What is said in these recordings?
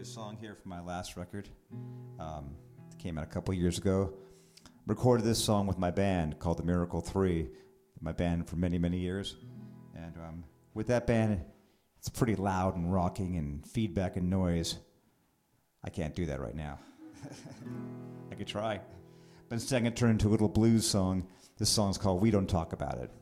a song here from my last record. It came out a couple years ago. Recorded this song with my band called The Miracle 3, my band for many, many years. And with that band, it's pretty loud and rocking and feedback and noise. I can't do that right now. I could try. But instead I'm going to turn into a little blues song. This song's called We Don't Talk About It.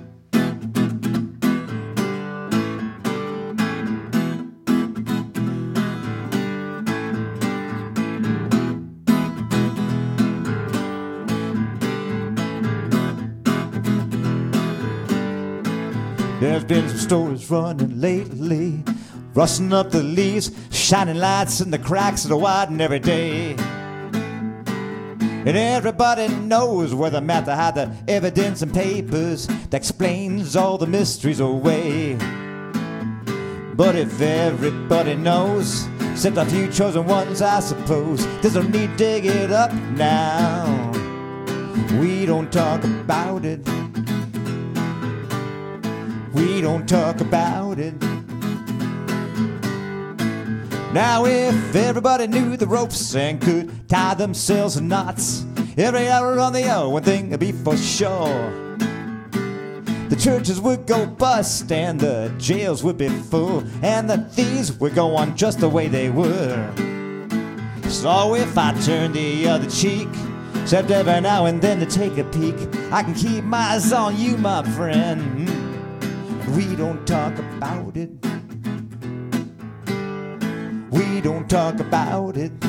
There's been some stories running lately, rustling up the leaves, shining lights in the cracks of the widen every day. And everybody knows where the matter had the evidence and papers that explains all the mysteries away. But if everybody knows, except a few chosen ones, I suppose, there's no need to dig it up now. We don't talk about it. We don't talk about it. Now if everybody knew the ropes and could tie themselves in knots, every hour on the hour, one thing would be for sure. The churches would go bust and the jails would be full, and the thieves would go on just the way they were. So if I turn the other cheek, except every now and then to take a peek, I can keep my eyes on you, my friend. We don't talk about it. We don't talk about it.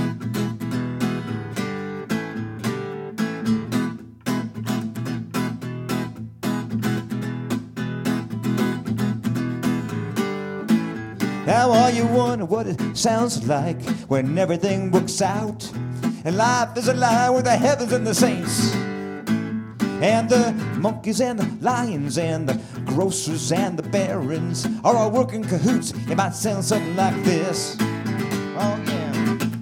Now all you wonder what it sounds like when everything works out and life is a lie with the heavens and the saints and the monkeys and the lions and the grocers and the barons are all working cahoots. It might sound something like this. Oh yeah.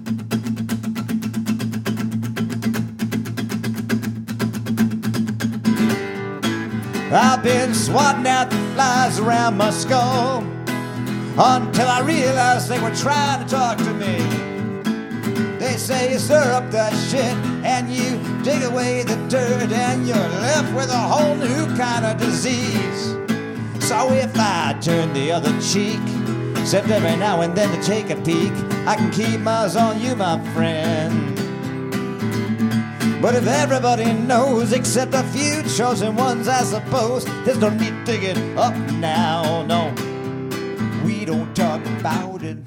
I've been swatting out the flies around my skull until I realized they were trying to talk to me. They say you stir up the shit and you dig away the dirt and you're left with a whole new kind of disease. So if I turn the other cheek, except every now and then to take a peek, I can keep my eyes on you, my friend. But if everybody knows, except a few chosen ones, I suppose, there's no need to get up now, no. We don't talk about it.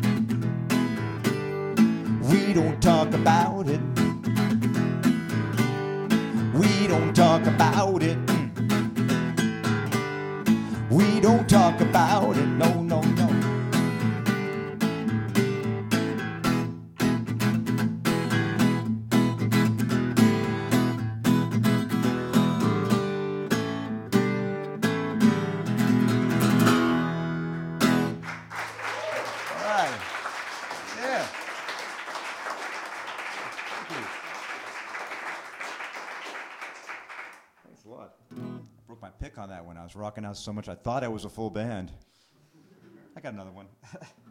We don't talk about it. We don't talk about it. We don't talk about it. No, no, no. All right. Yeah. Thanks a lot. I broke my pick on that one. I was rocking out so much I thought I was a full band. I got another one.